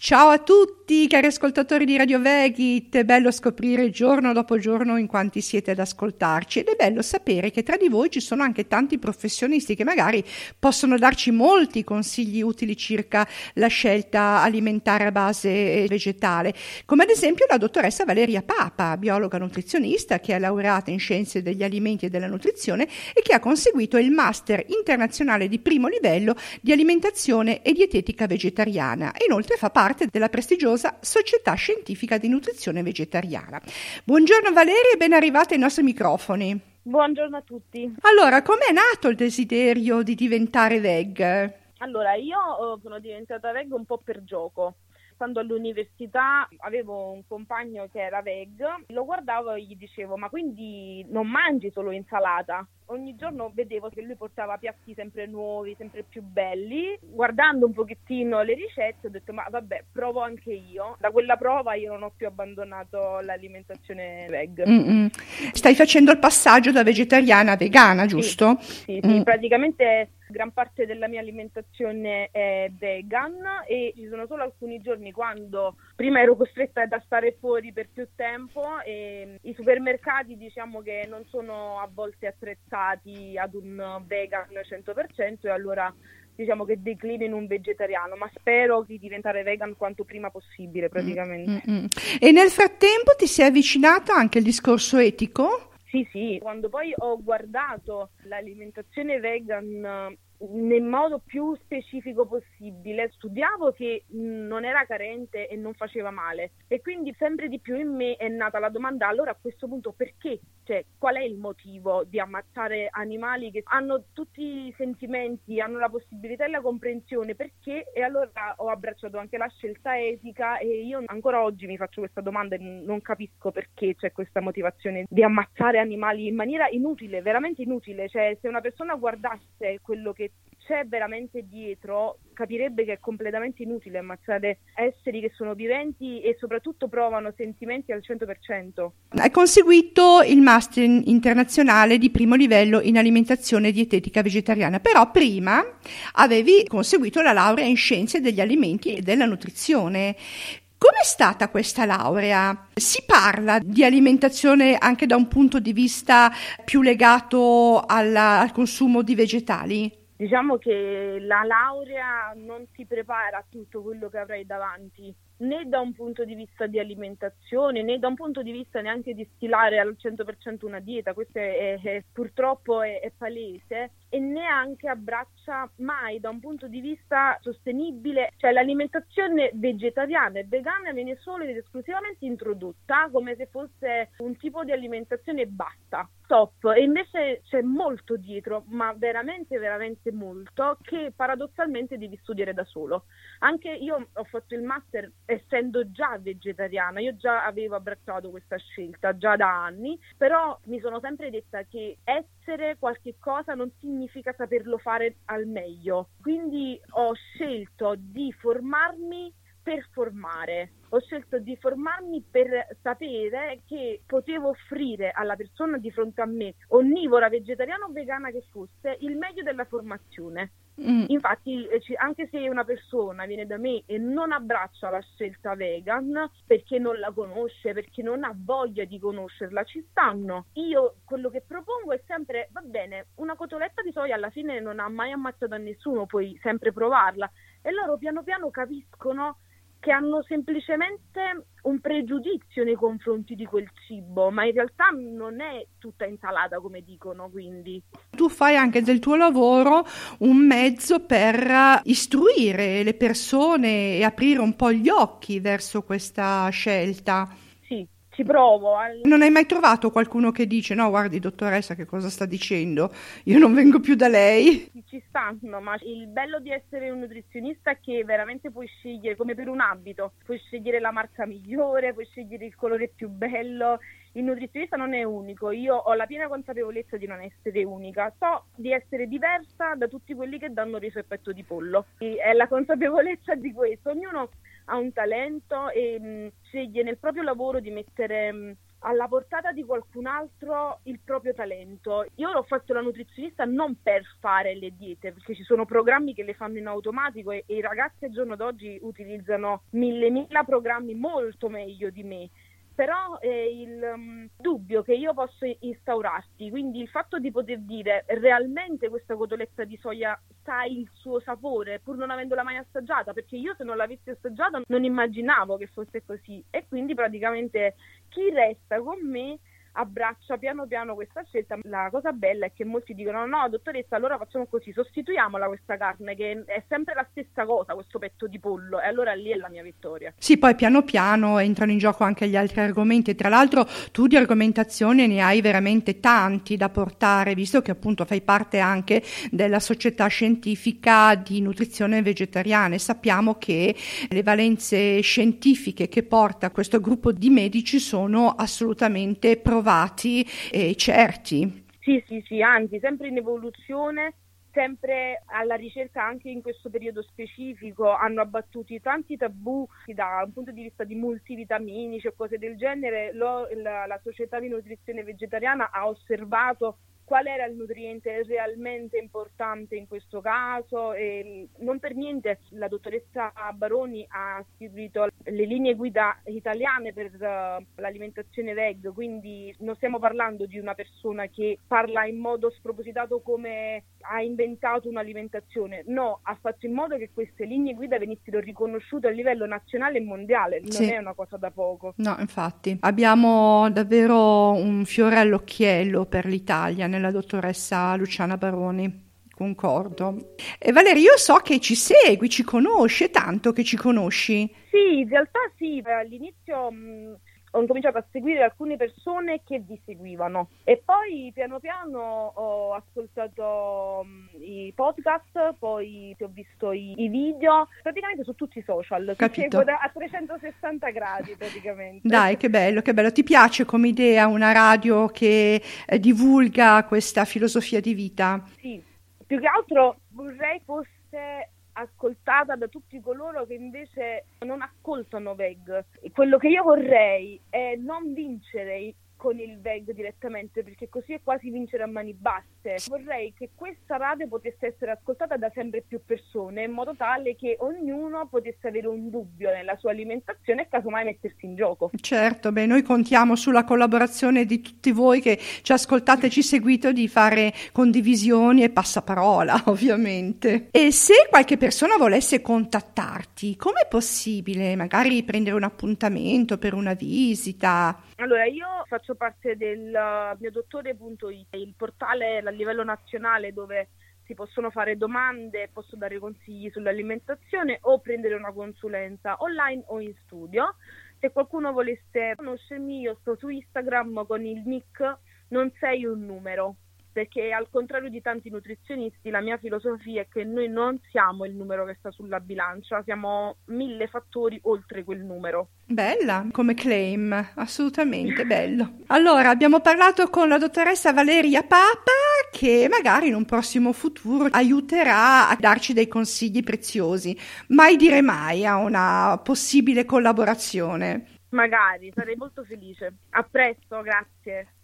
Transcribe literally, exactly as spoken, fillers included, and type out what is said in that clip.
Ciao a tutti cari ascoltatori di Radio Vegit, è bello scoprire giorno dopo giorno in quanti siete ad ascoltarci ed è bello sapere che tra di voi ci sono anche tanti professionisti che magari possono darci molti consigli utili circa la scelta alimentare a base vegetale, come ad esempio la dottoressa Valeria Papa, biologa nutrizionista che è laureata in scienze degli alimenti e della nutrizione e che ha conseguito il Master internazionale di primo livello di alimentazione e dietetica vegetariana e inoltre fa parte della prestigiosa Società Scientifica di Nutrizione Vegetariana. Buongiorno Valeria e ben arrivata ai nostri microfoni. Buongiorno a tutti. Allora, com'è nato il desiderio di diventare veg? Allora, io sono diventata veg un po' per gioco. Stando all'università avevo un compagno che era veg, lo guardavo e gli dicevo: ma quindi non mangi solo insalata? Ogni giorno vedevo che lui portava piatti sempre nuovi, sempre più belli. Guardando un pochettino le ricette ho detto: ma vabbè, provo anche io. Da quella prova io non ho più abbandonato l'alimentazione veg. Mm-mm. Stai facendo il passaggio da vegetariana a vegana, giusto? Sì, sì, sì. Mm. Praticamente gran parte della mia alimentazione è vegan e ci sono solo alcuni giorni quando prima ero costretta a stare fuori per più tempo e i supermercati diciamo che non sono a volte attrezzati ad un vegan cento per cento e allora diciamo che declino in un vegetariano, ma spero di diventare vegan quanto prima possibile praticamente. Mm-hmm. E nel frattempo ti sei avvicinata anche al discorso etico? Sì, sì, quando poi ho guardato l'alimentazione vegan nel modo più specifico possibile, studiavo che non era carente e non faceva male e quindi sempre di più in me è nata la domanda: allora a questo punto perché? Cioè, qual è il motivo di ammazzare animali che hanno tutti i sentimenti, hanno la possibilità e la comprensione, perché? E allora ho abbracciato anche la scelta etica e io ancora oggi mi faccio questa domanda e non capisco perché c'è questa motivazione di ammazzare animali in maniera inutile, veramente inutile. Cioè, se una persona guardasse quello che c'è veramente dietro, capirebbe che è completamente inutile ammazzare esseri che sono viventi e soprattutto provano sentimenti al cento per cento. Hai conseguito il Master internazionale di primo livello in alimentazione dietetica vegetariana, però prima avevi conseguito la laurea in scienze degli alimenti e della nutrizione. Com'è stata questa laurea? Si parla di alimentazione anche da un punto di vista più legato alla, al consumo di vegetali? Diciamo che la laurea non ti prepara a tutto quello che avrai davanti, né da un punto di vista di alimentazione, né da un punto di vista neanche di stilare al cento per cento una dieta, questo è, è, purtroppo è, è palese, e neanche abbraccia mai da un punto di vista sostenibile, cioè l'alimentazione vegetariana e vegana viene solo ed esclusivamente introdotta come se fosse un tipo di alimentazione e basta. Stop. E invece c'è molto dietro, ma veramente veramente molto, che paradossalmente devi studiare da solo. Anche io ho fatto il master essendo già vegetariana, io già avevo abbracciato questa scelta già da anni, però mi sono sempre detta che essere qualche cosa non significa saperlo fare al meglio, quindi ho scelto di formarmi per formare. Ho scelto di formarmi per sapere che potevo offrire alla persona di fronte a me, onnivora, vegetariana o vegana che fosse, il meglio della formazione. Mm. Infatti, anche se una persona viene da me e non abbraccia la scelta vegan perché non la conosce, perché non ha voglia di conoscerla, ci stanno. Io quello che propongo è sempre: va bene, una cotoletta di soia alla fine non ha mai ammazzato a nessuno, puoi sempre provarla. E loro piano piano capiscono che hanno semplicemente un pregiudizio nei confronti di quel cibo, ma in realtà non è tutta insalata come dicono, quindi. Tu fai anche del tuo lavoro un mezzo per istruire le persone e aprire un po' gli occhi verso questa scelta. Sì, ci provo. Non hai mai trovato qualcuno che dice: no, guardi dottoressa, che cosa sta dicendo? Io non vengo più da lei. Ci stanno, ma il bello di essere un nutrizionista è che veramente puoi scegliere, come per un abito, puoi scegliere la marca migliore, puoi scegliere il colore più bello. Il nutrizionista non è unico, io ho la piena consapevolezza di non essere unica, so di essere diversa da tutti quelli che danno riso e petto di pollo. E è la consapevolezza di questo, ognuno ha un talento e mh, sceglie nel proprio lavoro di mettere mh, alla portata di qualcun altro il proprio talento. Io l'ho fatto la nutrizionista non per fare le diete, perché ci sono programmi che le fanno in automatico e, e i ragazzi al giorno d'oggi utilizzano mille mila programmi molto meglio di me. Però eh, il um, dubbio che io posso instaurarti, quindi il fatto di poter dire realmente questa cotoletta di soia sa il suo sapore pur non avendola mai assaggiata, perché io se non l'avessi assaggiata non immaginavo che fosse così, e quindi praticamente chi resta con me abbraccia piano piano questa scelta. La cosa bella è che molti dicono no dottoressa, allora facciamo così, sostituiamola questa carne che è sempre la stessa cosa, questo petto di pollo, e allora lì è la mia vittoria. Sì, poi piano piano entrano in gioco anche gli altri argomenti. Tra l'altro tu di argomentazione ne hai veramente tanti da portare, visto che appunto fai parte anche della società scientifica di nutrizione vegetariana, e sappiamo che le valenze scientifiche che porta questo gruppo di medici sono assolutamente provati e certi. Sì, sì, sì, anzi, sempre in evoluzione, sempre alla ricerca anche in questo periodo specifico, hanno abbattuto tanti tabù da un punto di vista di multivitaminici o cose del genere. Lo, la, la società di nutrizione vegetariana ha osservato qual era il nutriente realmente importante in questo caso, e non per niente la dottoressa Baroni ha istituito le linee guida italiane per uh, l'alimentazione veg, quindi non stiamo parlando di una persona che parla in modo spropositato come ha inventato un'alimentazione, no, ha fatto in modo che queste linee guida venissero riconosciute a livello nazionale e mondiale, non sì. È una cosa da poco. No, infatti, abbiamo davvero un fiore all'occhiello per l'Italia nella dottoressa Luciana Baroni. Concordo. E Valeria, io so che ci segui, ci conosci, è tanto che ci conosci. Sì, in realtà sì, all'inizio mh, ho incominciato a seguire alcune persone che vi seguivano e poi piano piano ho ascoltato mh, i podcast, poi ho visto i, i video, praticamente su tutti i social. Capito. Ti seguo da, a trecentosessanta gradi praticamente. Dai, che bello, che bello. Ti piace come idea una radio che eh, divulga questa filosofia di vita? Sì. Più che altro vorrei fosse ascoltata da tutti coloro che invece non ascoltano veg. Quello che io vorrei è non vincere con il veg direttamente, perché così è quasi vincere a mani basse. Vorrei che questa radio potesse essere ascoltata da sempre più persone, in modo tale che ognuno potesse avere un dubbio nella sua alimentazione e casomai mettersi in gioco. Certo, beh, noi contiamo sulla collaborazione di tutti voi che ci ascoltate e ci seguite, di fare condivisioni e passaparola, ovviamente. E se qualche persona volesse contattarti, com'è possibile? Magari prendere un appuntamento per una visita? Allora, io faccio parte del mio dottore punto it, il portale a livello nazionale dove si possono fare domande, posso dare consigli sull'alimentazione o prendere una consulenza online o in studio. Se qualcuno volesse conoscermi, io sto su Instagram con il nick non sei un numero, perché al contrario di tanti nutrizionisti la mia filosofia è che noi non siamo il numero che sta sulla bilancia, siamo mille fattori oltre quel numero. Bella come claim, assolutamente bello. Allora, abbiamo parlato con la dottoressa Valeria Papa, che magari in un prossimo futuro aiuterà a darci dei consigli preziosi. Mai dire mai a una possibile collaborazione. Magari, sarei molto felice. A presto, grazie.